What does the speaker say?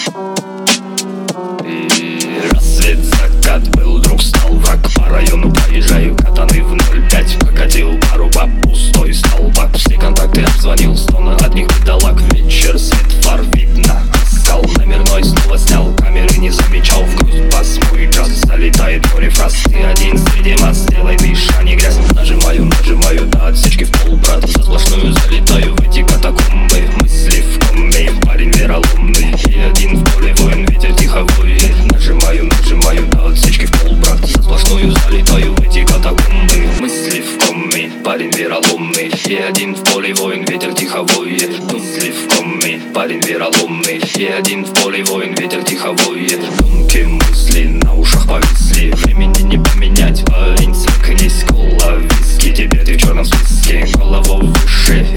И рассвет, закат, был, друг стал враг. По району проезжаю, катаны в 0,5. Покатил пару баб, пустой столбак. Все контакты обзвонил, стоны от них бедолаг. Вечер, свет фар видно, искал номерной, снова снял камеры, не замечал. В грудь бас, мой джаз, залетает море фраз. Ты один среди масс, делай дыша, не грязь. Нажимаю до отсечки в пол, брат. За сплошную залетаю в эти катакомбы. Мысли в коме, парень вероломный. И один в поле воин, ветер тихо воет. Нажимаю до отсечки в пол, брат. За сплошную залетаю в эти катакомбы. Мысли в коме, парень вероломный. И один в поле воин, ветер тихо воет. Мысли в коме, парень вероломный. И один в поле воин, ветер тихо воет. Тонкие мысли на ушах повисли. Времени не поменять, парень, свыкнись. Кола, виски, теперь ты в черном списке. Голову выше,